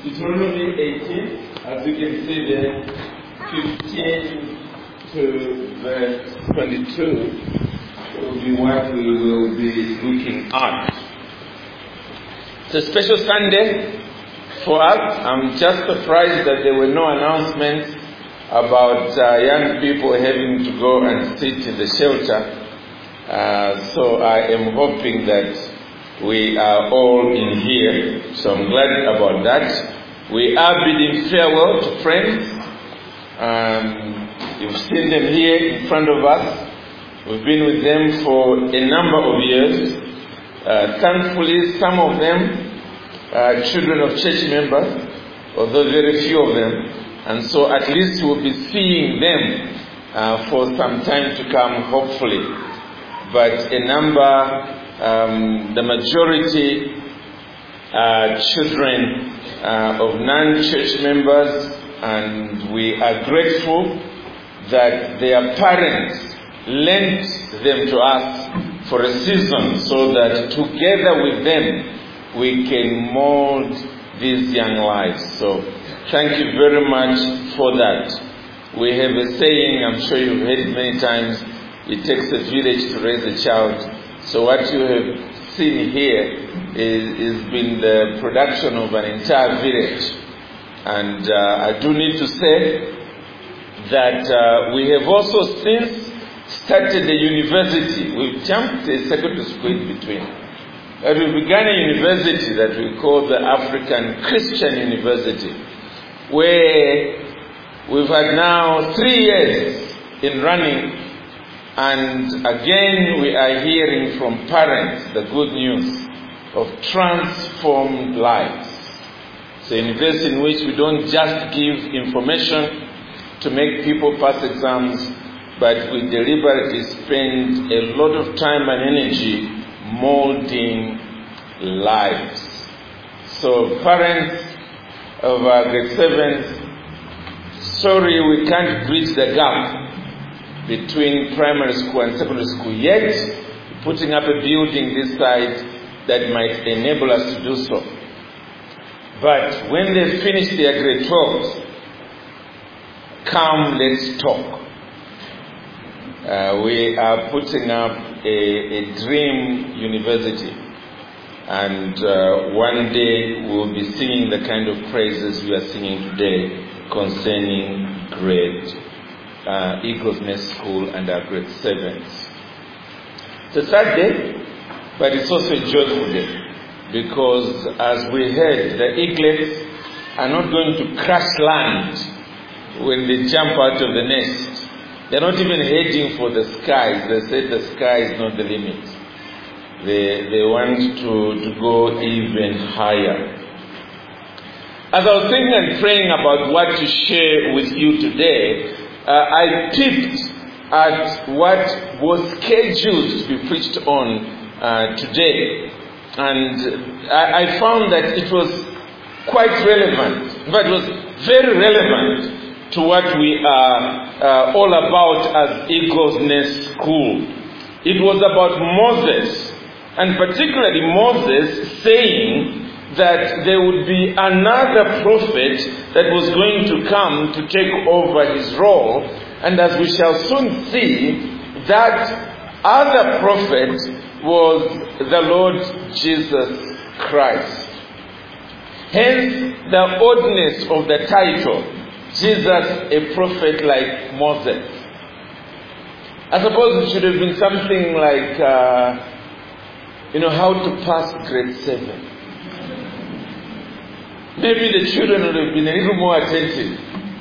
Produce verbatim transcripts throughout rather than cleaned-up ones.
Deuteronomy eighteen, as you can see there, fifteen to verse twenty-two will be what we will be looking at. It's a special Sunday for us. I'm just surprised that there were no announcements about uh, young people having to go and sit in the shelter. Uh, so I am hoping that we are all in here. So I'm glad about that. We are bidding farewell to friends. Um, you've seen them here in front of us. We've been with them for a number of years. Uh, thankfully, some of them are children of church members, although very few of them. And so at least we'll be seeing them uh, for some time to come, hopefully. But a number, um, the majority are children uh, of non-church members, and we are grateful that their parents lent them to us for a season so that together with them we can mold these young lives. So thank you very much for that. We have a saying, I'm sure you've heard it many times, it takes a village to raise a child. So what you have seen here is, is been the production of an entire village. And uh, I do need to say that uh, we have also since started a university. We've jumped a secondary school in between. But we began a university that we call the African Christian University, where we've had now three years in running. And again, we are hearing from parents the good news of transformed lives. It's a university in which we don't just give information to make people pass exams, but we deliberately spend a lot of time and energy molding lives. So parents of our grade sevens, sorry we can't bridge the gap between primary school and secondary school yet. Putting up a building this side that might enable us to do so. But when they finish their grade twelve, come, let's talk. Uh, we are putting up a, a dream university, and uh, one day we'll be singing the kind of praises we are singing today concerning grade uh, Eagles Nest School and our grade sevens. It's a sad day, but it's also a joyful day, because as we heard, the eaglets are not going to crash land when they jump out of the nest. They're not even heading for the skies. They said the sky is not the limit. They, they want to, to go even higher. As I was thinking and praying about what to share with you today, uh, I peeped at what was scheduled to be preached on uh, today. And I, I found that it was quite relevant. In fact, it was very relevant to what we are uh, all about as Eagles Nest School. It was about Moses, and particularly Moses saying that there would be another prophet that was going to come to take over his role. And as we shall soon see, that other prophet was the Lord Jesus Christ. Hence the oddness of the title, Jesus, a prophet like Moses. I suppose it should have been something like, uh, you know, how to pass grade seven. Maybe the children would have been a little more attentive.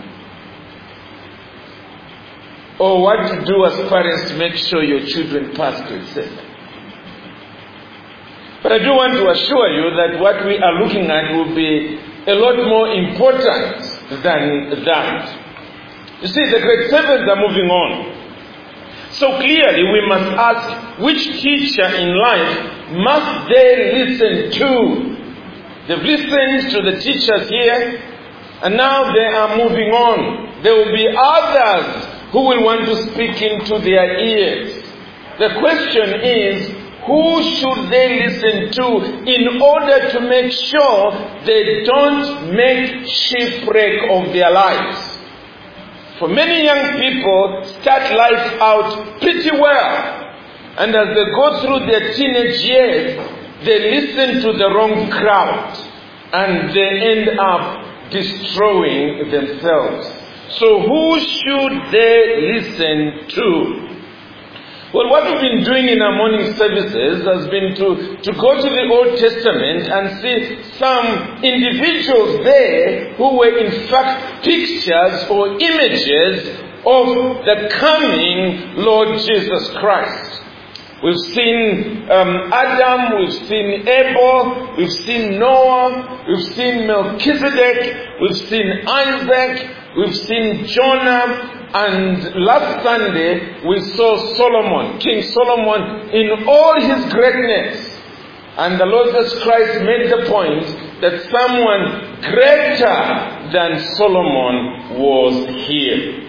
Or what to do as parents to make sure your children pass grade seven. But I do want to assure you that what we are looking at will be a lot more important than that. You see, the grade sevens are moving on. So clearly we must ask, which teacher in life must they listen to? They've listened to the teachers here, and now they are moving on. There will be others who will want to speak into their ears. The question is, who should they listen to in order to make sure they don't make shipwreck of their lives? For many young people start life out pretty well, and as they go through their teenage years, they listen to the wrong crowd, and they end up destroying themselves. So who should they listen to? Well, what we've been doing in our morning services has been to, to go to the Old Testament and see some individuals there who were in fact pictures or images of the coming Lord Jesus Christ. We've seen um, Adam, we've seen Abel, we've seen Noah, we've seen Melchizedek, we've seen Isaac, we've seen Jonah, and last Sunday we saw Solomon, King Solomon in all his greatness. And the Lord Jesus Christ made the point that someone greater than Solomon was here.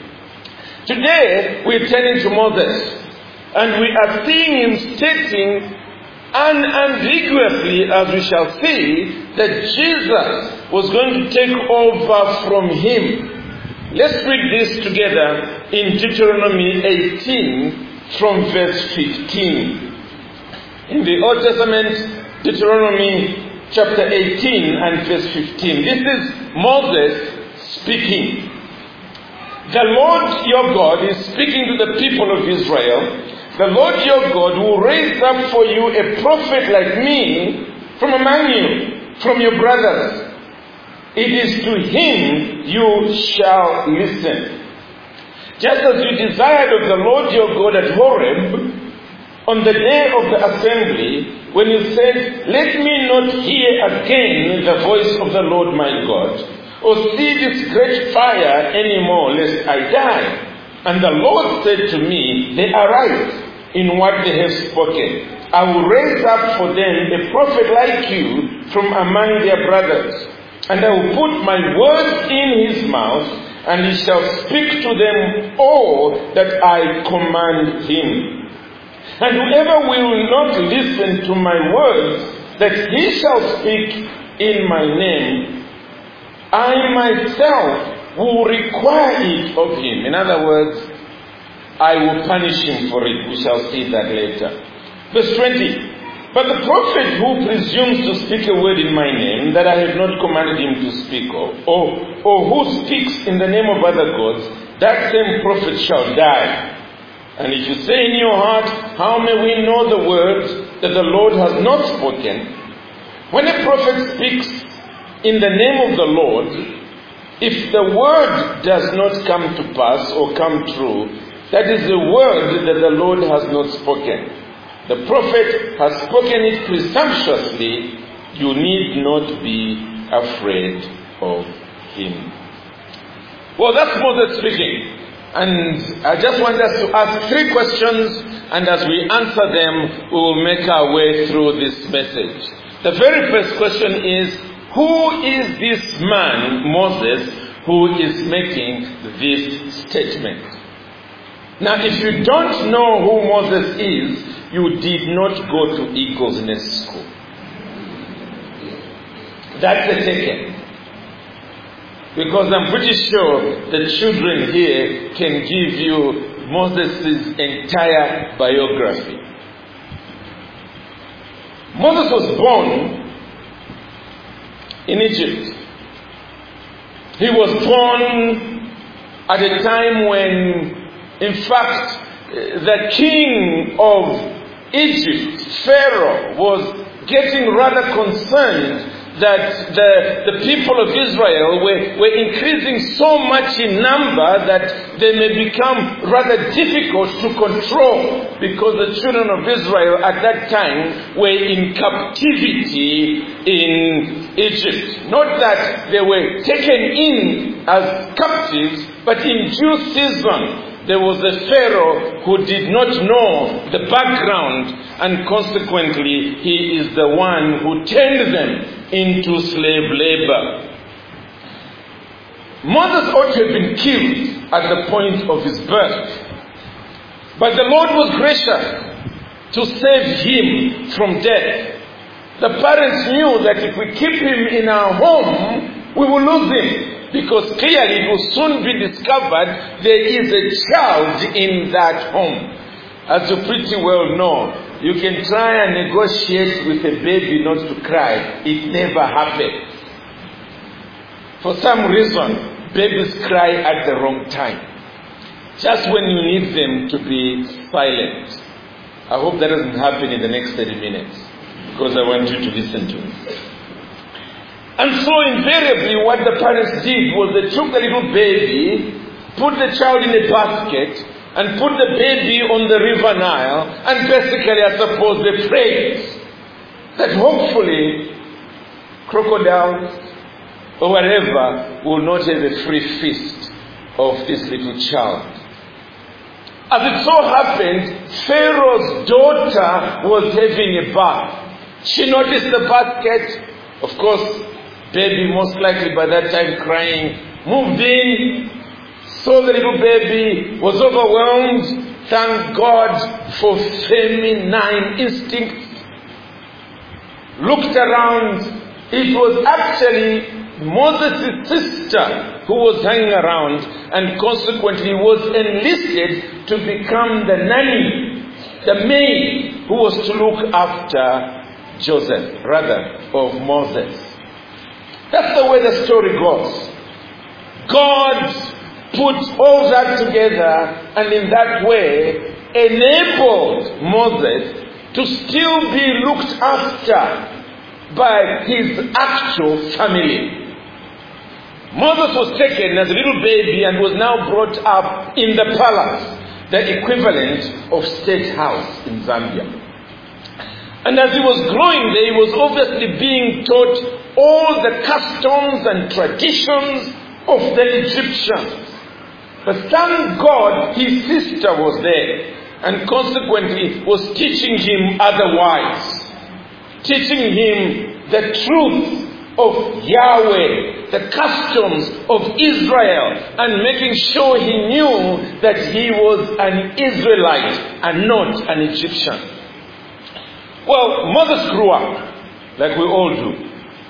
Today we're turning to Moses. And we are seeing him stating unambiguously, as we shall see, that Jesus was going to take over from him. Let's read this together in Deuteronomy eighteen from verse fifteen. In the Old Testament, Deuteronomy chapter eighteen and verse fifteen. This is Moses speaking. The Lord your God is speaking to the people of Israel. The Lord your God will raise up for you a prophet like me from among you, from your brothers. It is to him you shall listen. Just as you desired of the Lord your God at Horeb, on the day of the assembly, when you said, let me not hear again the voice of the Lord my God, or see this great fire any more, lest I die. And the Lord said to me, they are right in what they have spoken. I will raise up for them a prophet like you from among their brothers. And I will put my words in his mouth, and he shall speak to them all that I command him. And whoever will not listen to my words that he shall speak in my name, I myself will require it of him. In other words, I will punish him for it. We shall see that later. Verse twenty. But the prophet who presumes to speak a word in my name that I have not commanded him to speak of, or, or who speaks in the name of other gods, that same prophet shall die. And if you say in your heart, how may we know the words that the Lord has not spoken? When a prophet speaks in the name of the Lord, if the word does not come to pass or come true, that is the word that the Lord has not spoken. The prophet has spoken it presumptuously. You need not be afraid of him. Well, that's Moses speaking. And I just want us to ask three questions, and as we answer them, we will make our way through this message. The very first question is, who is this man, Moses, who is making this statement? Now, if you don't know who Moses is, you did not go to Eagles Nest School. That's a taken. Because I'm pretty sure the children here can give you Moses' entire biography. Moses was born in Egypt. He was born at a time when, in fact, the king of Egypt, Pharaoh, was getting rather concerned that the, the people of Israel were, were increasing so much in number that they may become rather difficult to control, because the children of Israel at that time were in captivity in Egypt. Not that they were taken in as captives, but in due season there was a Pharaoh who did not know the background, and consequently he is the one who turned them into slave labor. Moses ought to have been killed at the point of his birth. But the Lord was gracious. to save him from death. The parents knew that if we keep him in our home, we will lose him, because clearly it will soon be discovered there is a child in that home. As you pretty well know, you can try and negotiate with a baby not to cry. It never happens. For some reason, babies cry at the wrong time. Just when you need them to be silent. I hope that doesn't happen in the next thirty minutes, because I want you to listen to it. And so invariably what the parents did was they took the little baby, put the child in a basket, and put the baby on the river Nile, and basically I suppose they prayed that hopefully crocodiles or whatever will not have a free feast of this little child. As it so happened, Pharaoh's daughter was having a bath. She noticed the basket. Of course, baby most likely by that time crying, moved in, saw the little baby, was overwhelmed. Thank God for feminine instincts. Looked around. It was actually Moses' sister who was hanging around, and consequently was enlisted to become the nanny, the maid who was to look after Joseph, rather, of Moses. That's the way the story goes. God put all that together, and in that way enabled Moses to still be looked after by his actual family. Moses was taken as a little baby and was now brought up in the palace, the equivalent of State House in Zambia. And as he was growing there, he was obviously being taught all the customs and traditions of the Egyptians. But thank God his sister was there, and consequently was teaching him otherwise. Teaching him the truth of Yahweh, the customs of Israel, and making sure he knew that he was an Israelite and not an Egyptian. Well, Moses grew up, like we all do.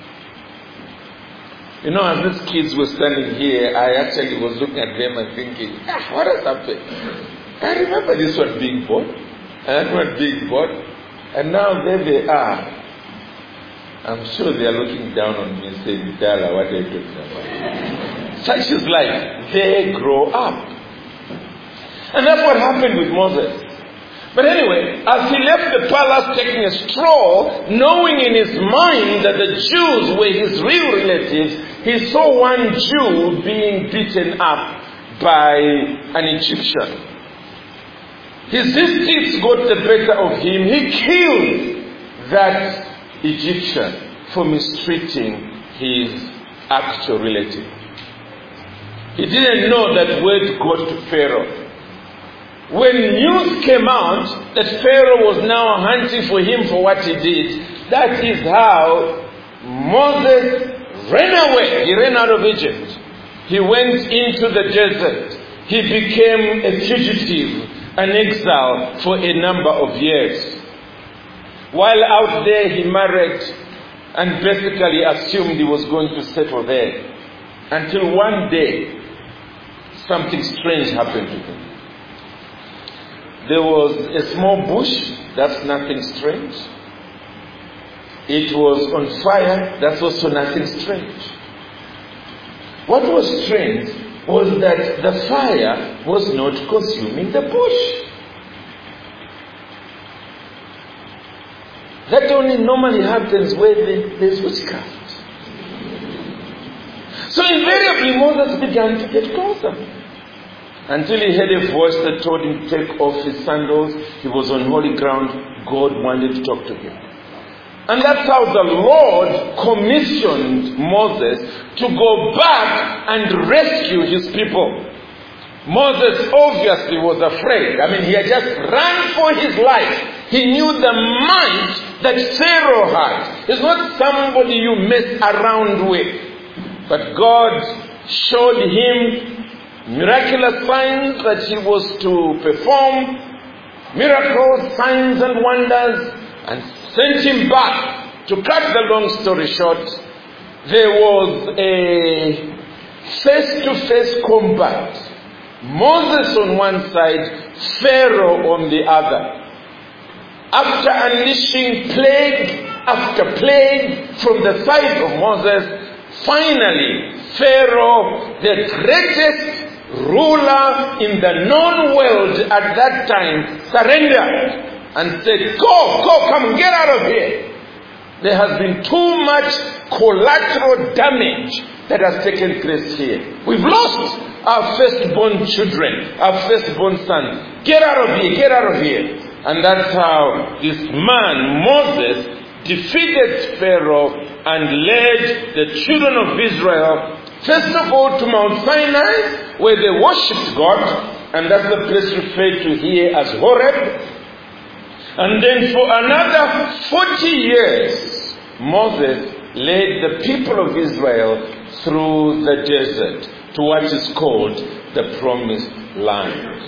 You know, as these kids were standing here, I actually was looking at them and thinking, ah, what has happened? I remember this one being born, and that one being born, and now there they are. I'm sure they are looking down on me and saying, Dala, what are you talking about? Such is life. They grow up. And that's what happened with Moses. But anyway, as he left the palace taking a stroll, knowing in his mind that the Jews were his real relatives, he saw one Jew being beaten up by an Egyptian. His instincts got the better of him. He killed that Egyptian for mistreating his actual relative. He didn't know that word got to Pharaoh. When news came out that Pharaoh was now hunting for him for what he did, that is how Moses ran away. He ran out of Egypt. He went into the desert. He became a fugitive, an exile for a number of years. While out there, he married and basically assumed he was going to settle there. Until one day, something strange happened to him. There was a small bush, that's nothing strange. It was on fire, that's also nothing strange. What was strange was that the fire was not consuming the bush. That only normally happens where there's witchcraft. So invariably Moses began to get closer. Until he heard a voice that told him to take off his sandals. He was on holy ground. God wanted to talk to him. And that's how the Lord commissioned Moses to go back and rescue his people. Moses obviously was afraid. I mean, he had just run for his life. He knew the might that Pharaoh had. He's not somebody you mess around with. But God showed him miraculous signs that he was to perform. miracles, signs and wonders, and sent him back. To cut the long story short, there was a face-to-face combat. Moses on one side, Pharaoh on the other. After unleashing plague after plague from the side of Moses, finally Pharaoh, the greatest ruler in the known world at that time, surrendered and said, go, go, come, get out of here. There has been too much collateral damage that has taken place here. We've lost our firstborn children, our firstborn son. Get out of here, get out of here. And that's how this man, Moses, defeated Pharaoh and led the children of Israel, first of all, to Mount Sinai, where they worshipped God, and that's the place referred to here as Horeb. And then for another forty years, Moses led the people of Israel through the desert to what is called the Promised Land.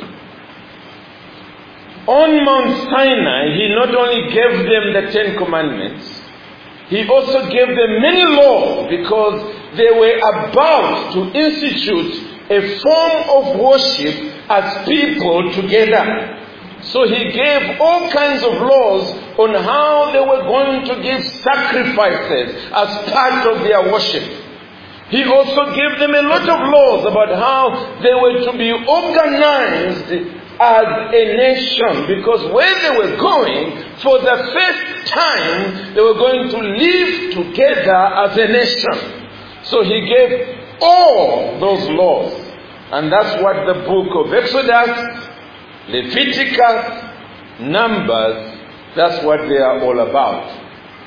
On Mount Sinai, he not only gave them the Ten Commandments, he also gave them many laws, because they were about to institute a form of worship as people together. So he gave all kinds of laws on how they were going to give sacrifices as part of their worship. He also gave them a lot of laws about how they were to be organized as a nation, because where they were going, for the first time, they were going to live together as a nation. So he gave all those laws. And that's what the book of Exodus, Leviticus, Numbers, that's what they are all about.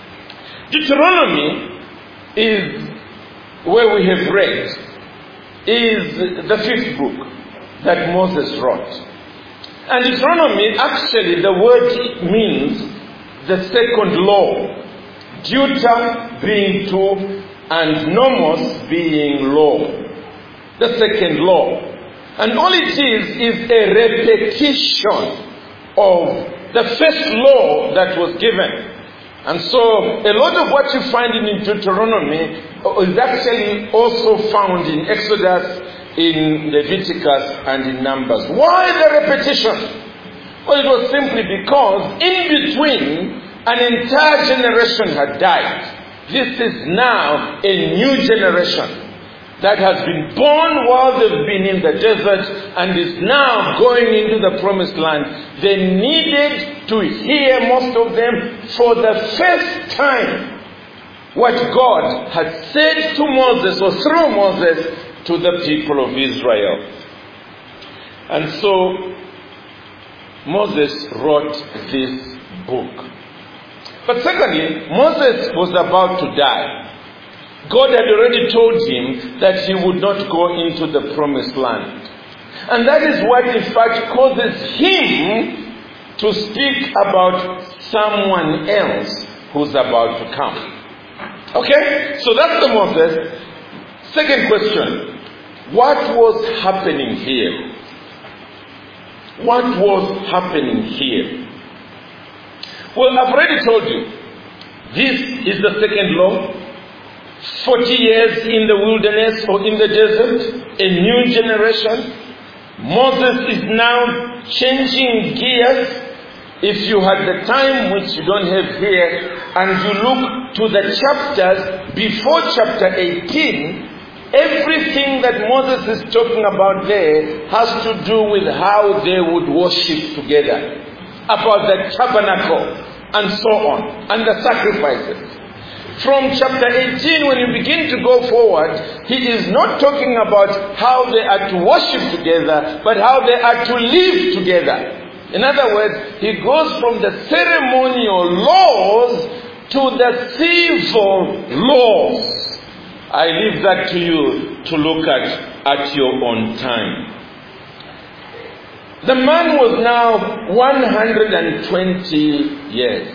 Deuteronomy is, where we have read, is the fifth book that Moses wrote. And Deuteronomy, actually, the word means the second law. Deuter being two, and nomos being law. The second law. And all it is, is a repetition of the first law that was given. And so, a lot of what you find in Deuteronomy is actually also found in Exodus, in Leviticus, and in Numbers. Why the repetition? Well, it was simply because in between, an entire generation had died. This is now a new generation that has been born while they've been in the desert and is now going into the promised land. They needed to hear, most of them, for the first time, what God had said to Moses, or through Moses, to the people of Israel. And so Moses wrote this book. But secondly, Moses was about to die. God had already told him that he would not go into the promised land. And that is what in fact causes him to speak about someone else who's about to come. Okay? So that's the Moses. Second question. What was happening here? What was happening here? Well, I've already told you. This is the second law. forty years in the wilderness or in the desert. A new generation. Moses is now changing gears. If you had the time, which you don't have here, and you look to the chapters before chapter eighteen, everything that Moses is talking about there has to do with how they would worship together. About the tabernacle and so on, and the sacrifices. From chapter eighteen, when you begin to go forward, he is not talking about how they are to worship together, but how they are to live together. In other words, he goes from the ceremonial laws to the civil laws. I leave that to you to look at at your own time. The man was now one hundred twenty years.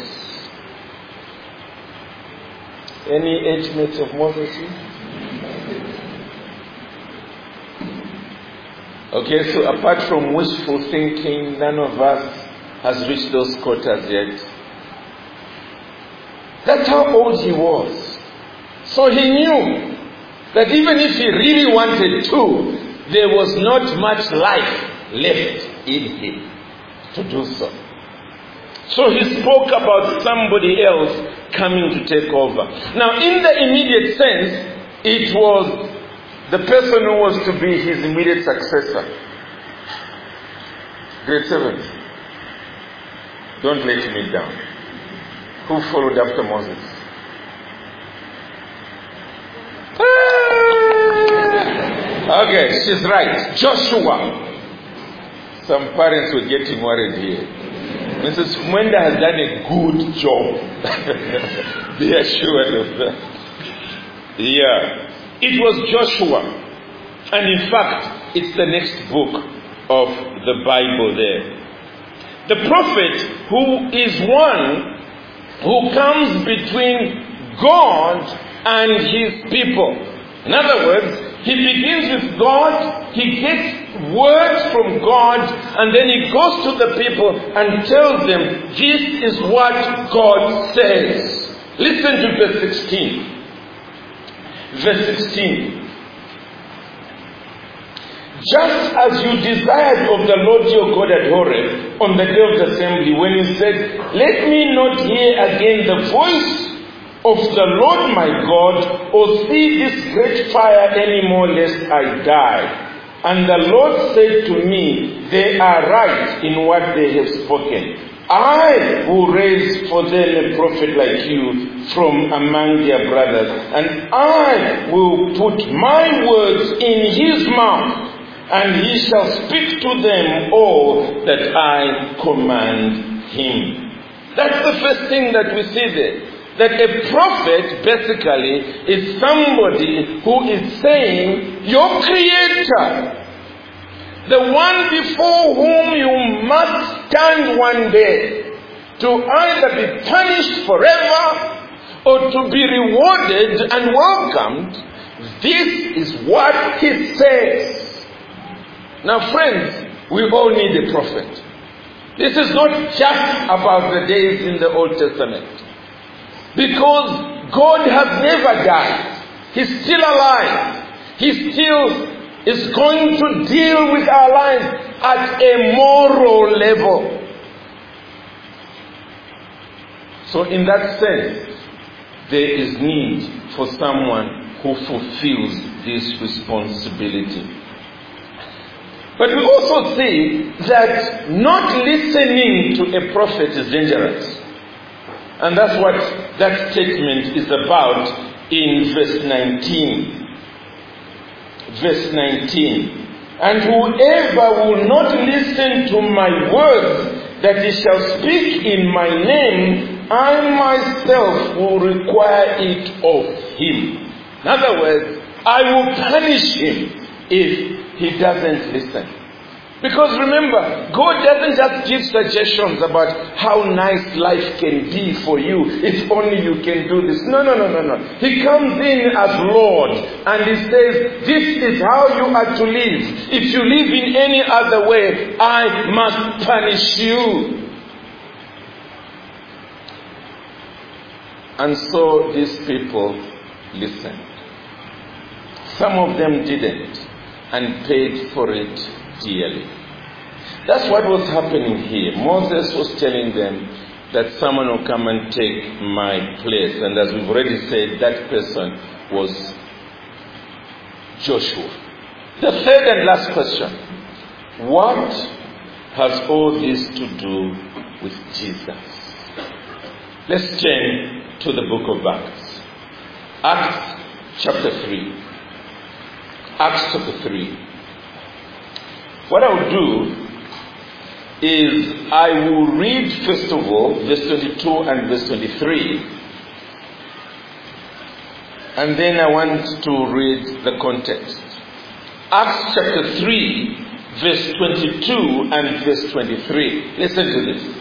Any age mates of Moses here? Okay, so apart from wishful thinking, none of us has reached those quarters yet. That's how old he was. So he knew that even if he really wanted to, there was not much life left in him to do so. So he spoke about somebody else coming to take over. Now, in the immediate sense, it was the person who was to be his immediate successor. Grade seven. Don't let me down. Who followed after Moses? Okay, she's right. Joshua. Some parents were getting worried here. Missus Mwenda has done a good job. Be assured of that. Yeah. It was Joshua. And in fact, it's the next book of the Bible there. The prophet who is one who comes between God and his people. In other words, he begins with God, he gets words from God, and then he goes to the people and tells them, this is what God says. Listen to verse sixteen. Verse sixteen. Just as you desired of the Lord your God at Horeb on the day of the assembly, when you said, let me not hear again the voice of the Lord my God, or see this great fire any more, lest I die. And the Lord said to me, they are right in what they have spoken. I will raise for them a prophet like you from among their brothers, and I will put my words in his mouth, and he shall speak to them all that I command him. That's the first thing that we see there. That a prophet basically is somebody who is saying, your creator, the one before whom you must stand one day, to either be punished forever or to be rewarded and welcomed, this is what he says. Now friends, we all need a prophet. This is not just about the days in the Old Testament. Because God has never died. He's still alive. He still is going to deal with our lives at a moral level. So in that sense, there is need for someone who fulfills this responsibility. But we also see that not listening to a prophet is dangerous. And that's what that statement is about in verse nineteen. Verse nineteen. And whoever will not listen to my words that he shall speak in my name, I myself will require it of him. In other words, I will punish him if he doesn't listen. Because remember, God doesn't just give suggestions about how nice life can be for you if only you can do this. No, no, no, no, no. He comes in as Lord and he says, this is how you are to live. If you live in any other way, I must punish you. And so these people listened. Some of them didn't and paid for it dearly. That's what was happening here. Moses was telling them that someone will come and take my place. And as we've already said, that person was Joshua. The third and last question. What has all this to do with Jesus? Let's turn to the book of Acts. Acts chapter three. Acts chapter three. What I will do is I will read first of all verse twenty-two and verse twenty-three, and then I want to read the context. Acts chapter three verse twenty-two and verse twenty-three. Listen to this.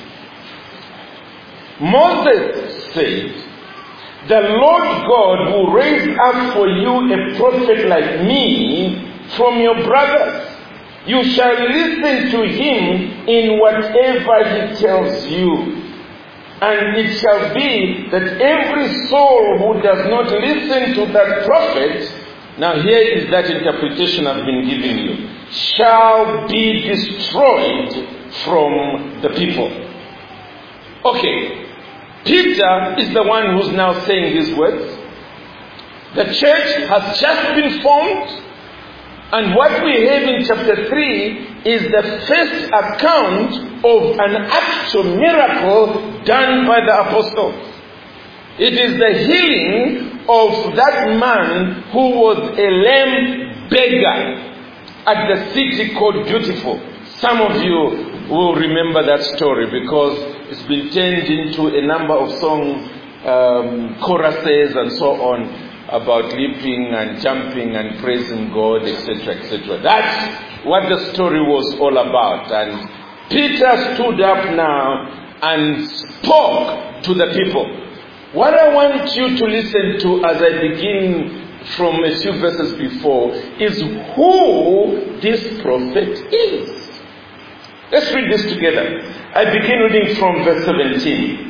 Moses said, the Lord God will raise up for you a prophet like me from your brothers. You shall listen to him in whatever he tells you. And it shall be that every soul who does not listen to that prophet, now here is that interpretation I've been giving you, shall be destroyed from the people. Okay, Peter is the one who's now saying these words. The church has just been formed. And what we have in chapter three is the first account of an actual miracle done by the apostles. It is the healing of that man who was a lame beggar at the city called Beautiful. Some of you will remember that story because it's been turned into a number of songs, um, choruses and so on, about leaping and jumping and praising God, et cetera, et cetera. That's what the story was all about. And Peter stood up now and spoke to the people. What I want you to listen to as I begin from a few verses before is who this prophet is. Let's read this together. I begin reading from verse seventeen.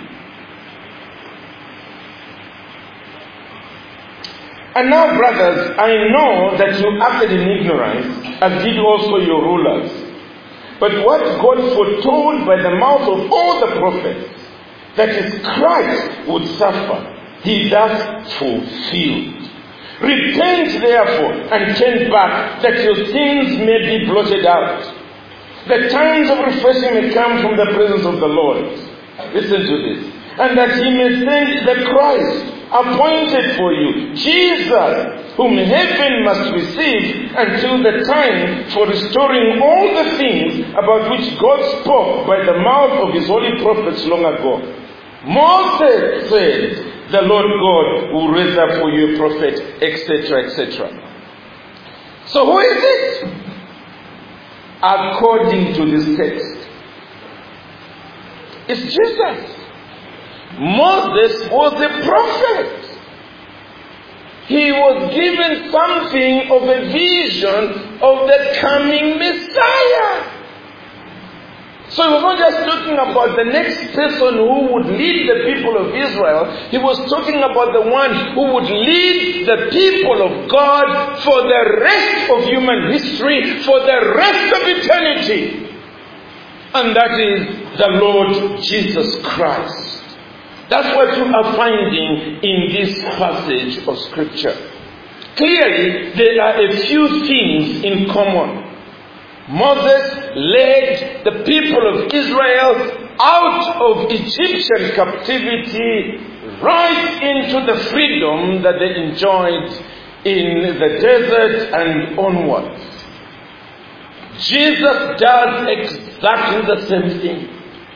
And now, brothers, I know that you acted in ignorance, as did also your rulers. But what God foretold by the mouth of all the prophets, that is Christ would suffer, he thus fulfilled. Repent therefore and turn back, that your sins may be blotted out. The times of refreshing may come from the presence of the Lord. Listen to this. And that he may send the Christ, appointed for you, Jesus, whom heaven must receive until the time for restoring all the things about which God spoke by the mouth of his holy prophets long ago. Moses said, the Lord God will raise up for you a prophet, et cetera, et cetera. So who is it? According to this text, it's Jesus. Moses was a prophet. He was given something of a vision of the coming Messiah. So he was not just talking about the next person who would lead the people of Israel. He was talking about the one who would lead the people of God for the rest of human history, for the rest of eternity. And that is the Lord Jesus Christ. That's what you are finding in this passage of Scripture. Clearly, there are a few things in common. Moses led the people of Israel out of Egyptian captivity right into the freedom that they enjoyed in the desert and onwards. Jesus does exactly the same thing.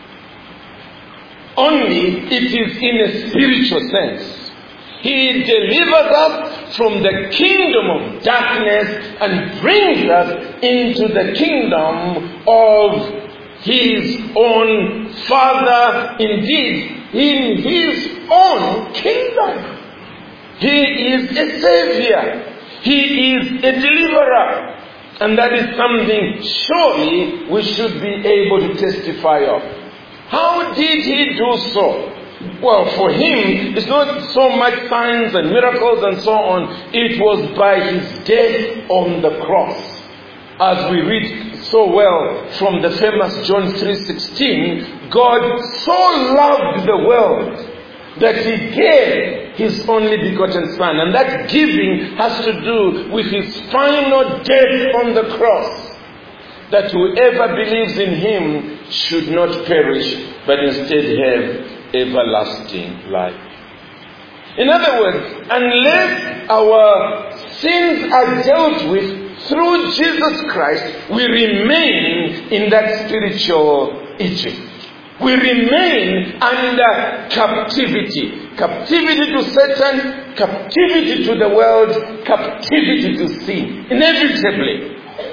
Only it is in a spiritual sense. He delivers us from the kingdom of darkness and brings us into the kingdom of his own Father. Indeed, in his own kingdom. He is a Savior. He is a deliverer. And that is something surely we should be able to testify of. How did he do so? Well, for him, it's not so much signs and miracles and so on. It was by his death on the cross. As we read so well from the famous John three sixteen, God so loved the world that he gave his only begotten Son. And that giving has to do with his final death on the cross. That whoever believes in him should not perish, but instead have everlasting life. In other words, unless our sins are dealt with through Jesus Christ, we remain in that spiritual Egypt. We remain under captivity. Captivity to Satan, captivity to the world, captivity to sin. Inevitably.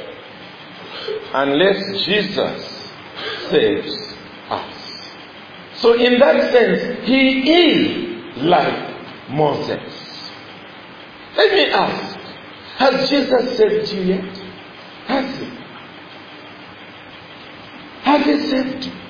Unless Jesus saves us. So in that sense, he is like Moses. Let me ask, has Jesus saved you yet? Has he? saved you?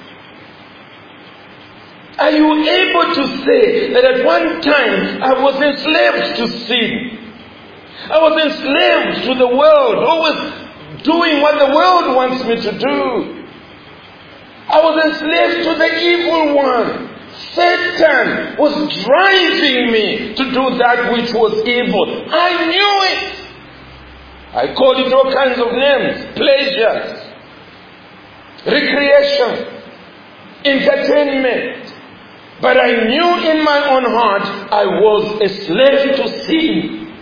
Are you able to say that at one time I was enslaved to sin? I was enslaved to the world, always doing what the world wants me to do. I was enslaved to the evil one. Satan was driving me to do that which was evil. I knew it. I called it all kinds of names. Pleasures, recreation, entertainment. But I knew in my own heart I was a slave to sin.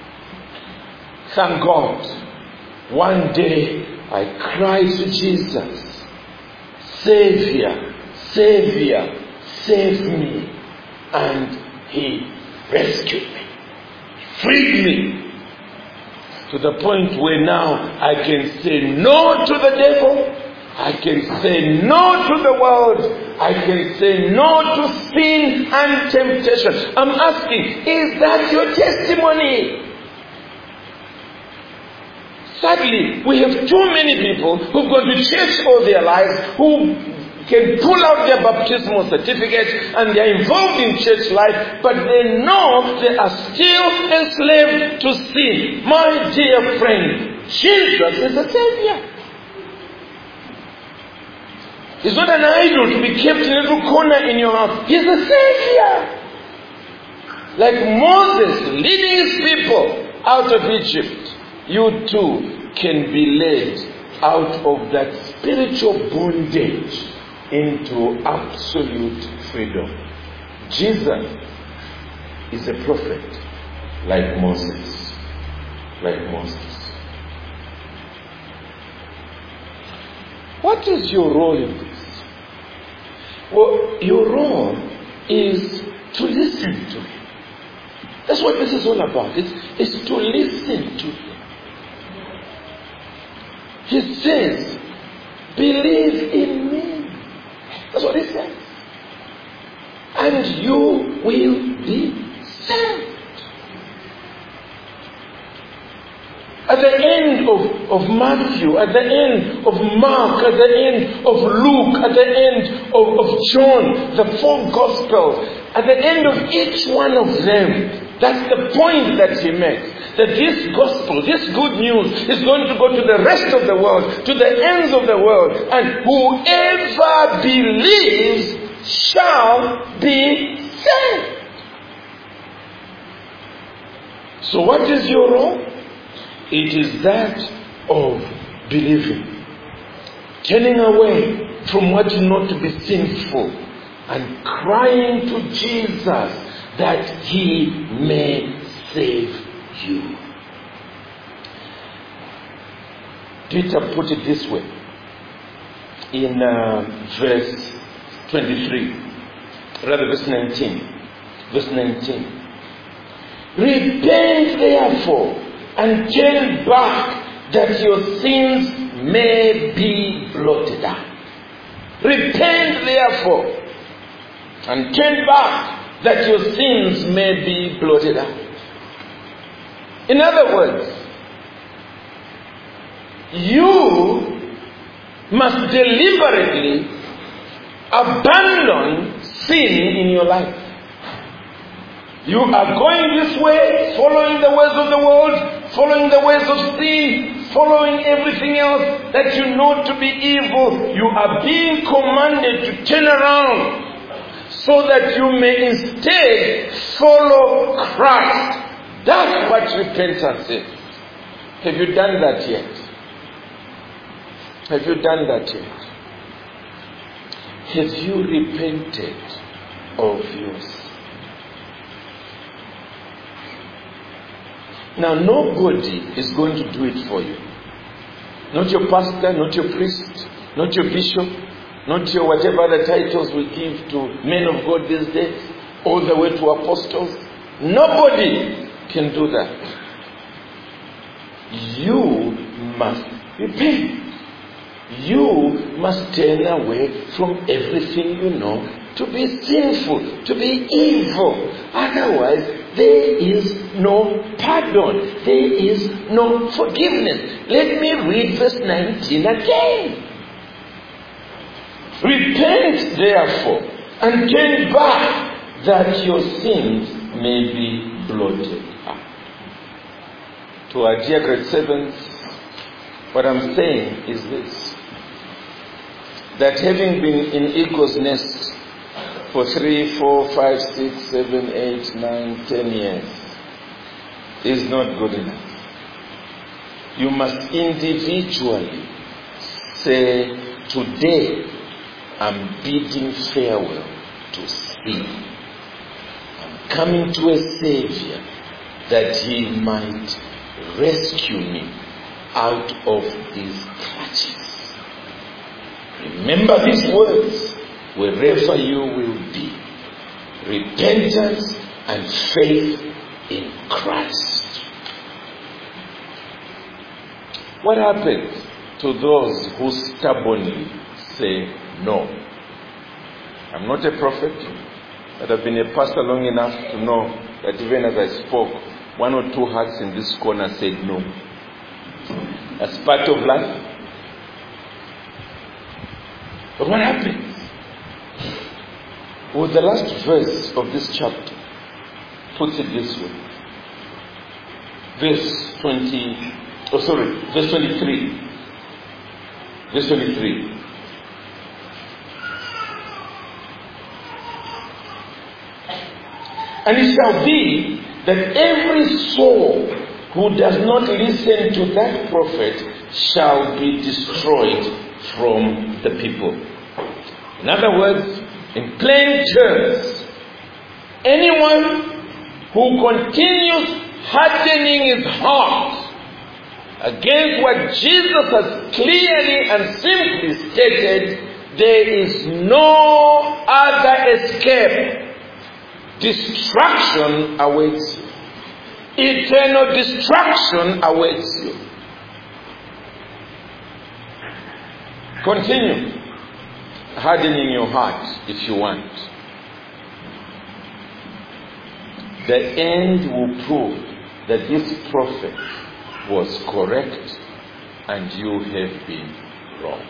Thank God. One day I cried to Jesus, Savior, Savior, save me. And He rescued me, freed me, to the point where now I can say no to the devil. I can say no to the world. I can say no to sin and temptation. I'm asking, is that your testimony? Sadly, we have too many people who've gone to church all their lives, who can pull out their baptismal certificates and they're involved in church life, but they know they are still enslaved to sin. My dear friend, Jesus is a Savior. He's not an idol to be kept in a little corner in your house. He's a Savior. Like Moses leading his people out of Egypt, you too can be led out of that spiritual bondage into absolute freedom. Jesus is a prophet like Moses. Like Moses. What is your role in this? Well, your role is to listen to Him. That's what this is all about. It's, it's to listen to Him. He says, believe in me. That's what He says. And you will be saved. At the end of, of Matthew, at the end of Mark, at the end of Luke, at the end of, of John, the four Gospels, at the end of each one of them, that's the point that He makes. That this gospel, this good news is going to go to the rest of the world, to the ends of the world. And whoever believes shall be saved. So what is your role? It is that of believing. Turning away from what you know to be sinful and crying to Jesus that He may save you. Peter put it this way in uh, verse twenty-three, rather verse nineteen. Verse nineteen. Repent therefore and turn back that your sins may be blotted out. Repent therefore and turn back that your sins may be blotted out. In other words, you must deliberately abandon sin in your life. You are going this way, following the ways of the world, following the ways of sin, following everything else that you know to be evil. You are being commanded to turn around so that you may instead follow Christ. That's what repentance is. Have you done that yet? Have you done that yet? Have you repented of your sin? Now, nobody is going to do it for you. Not your pastor, not your priest, not your bishop, not your whatever other titles we give to men of God these days, all the way to apostles. Nobody can do that. You must repent. You must turn away from everything you know to be sinful, to be evil. Otherwise, there is no pardon. There is no forgiveness. Let me read verse nineteen again. Repent, therefore, and turn back, that your sins may be blotted out. To our dear grade sevens, what I'm saying is this: that having been in Eagle's Nest for three, four, five, six, seven, eight, nine, ten years is not good enough. You must individually say, today I'm bidding farewell to sin. I'm coming to a Savior that He might rescue me out of these clutches. Remember these words wherever you will be: repentance and faith in Christ. What happens to those who stubbornly say no? I'm not a prophet, but I've been a pastor long enough to know that even as I spoke, one or two hearts in this corner said no. That's part of life. But what happens? Well, the last verse of this chapter puts it this way. Verse twenty, oh sorry, verse twenty-three. Verse twenty-three. And it shall be that every soul who does not listen to that prophet shall be destroyed from the people. In other words, in plain terms, anyone who continues hardening his heart against what Jesus has clearly and simply stated, there is no other escape. Destruction awaits you. Eternal destruction awaits you. Continue hardening your heart if you want. The end will prove that this prophet was correct and you have been wrong.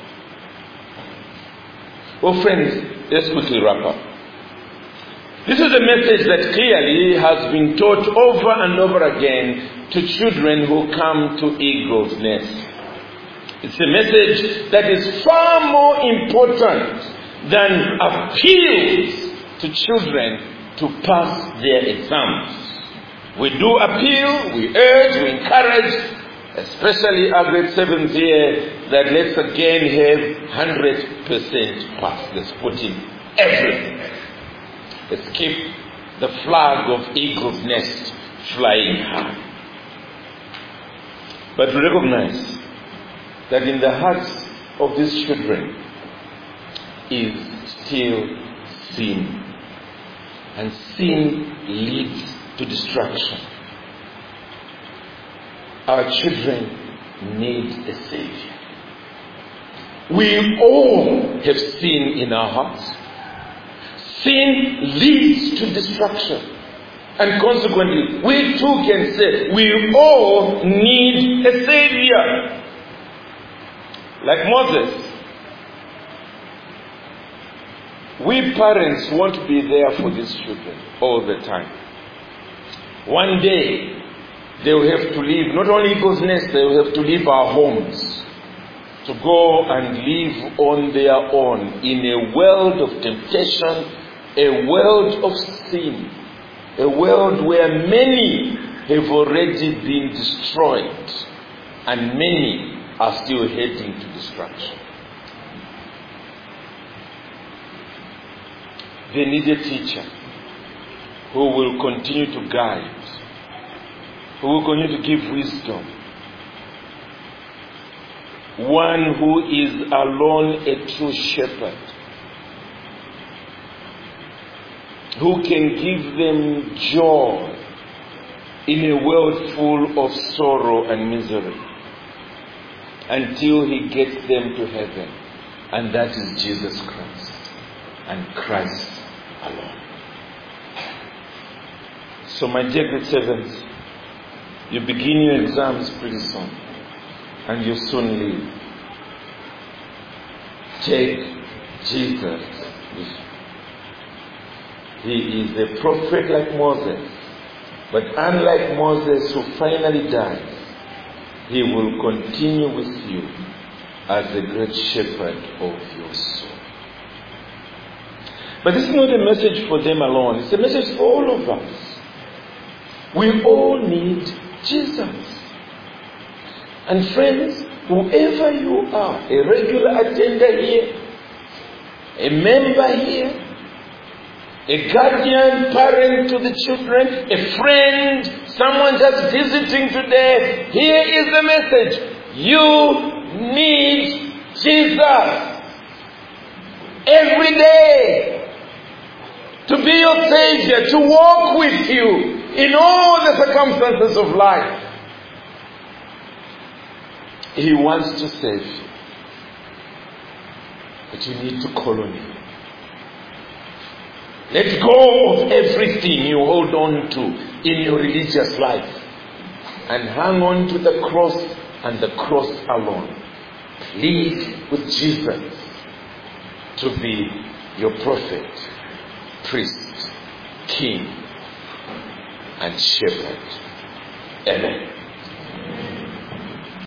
Well, friends, let's quickly wrap up. This is a message that clearly has been taught over and over again to children who come to Eagle's Nest. It's a message that is far more important than appeals to children to pass their exams. We do appeal, we urge, we encourage, especially our grade sevens here, that let's again have one hundred percent pass. Let's put in everything. Let's keep the flag of Eagle's Nest flying high. But recognize that in the hearts of these children is still sin. And sin leads to destruction. Our children need a Savior. We all have sin in our hearts. Sin leads to destruction. And consequently, we too can say we all need a Savior. Like Moses, we parents won't be there for these children all the time. One day, they will have to leave, not only Eagle's Nest, they will have to leave our homes to go and live on their own in a world of temptation, a world of sin, a world where many have already been destroyed and many are still heading to destruction. They need a teacher who will continue to guide, who will continue to give wisdom. One who is alone a true shepherd, who can give them joy in a world full of sorrow and misery until he gets them to heaven. And that is Jesus Christ and Christ alone. So my dear grade sevens, you begin your exams pretty soon and you soon leave. Take Jesus. He is a prophet like Moses. But unlike Moses who finally died, he will continue with you as the great shepherd of your soul. But this is not a message for them alone. It's a message for all of us. We all need Jesus. And friends, whoever you are, a regular attender here, a member here, a guardian, parent to the children, a friend, someone just visiting today, here is the message. You need Jesus every day to be your Savior, to walk with you in all the circumstances of life. He wants to save you, but you need to call on Him. Let go of everything you hold on to in your religious life and hang on to the cross and the cross alone. Plead with Jesus to be your prophet, priest, king, and shepherd. Amen.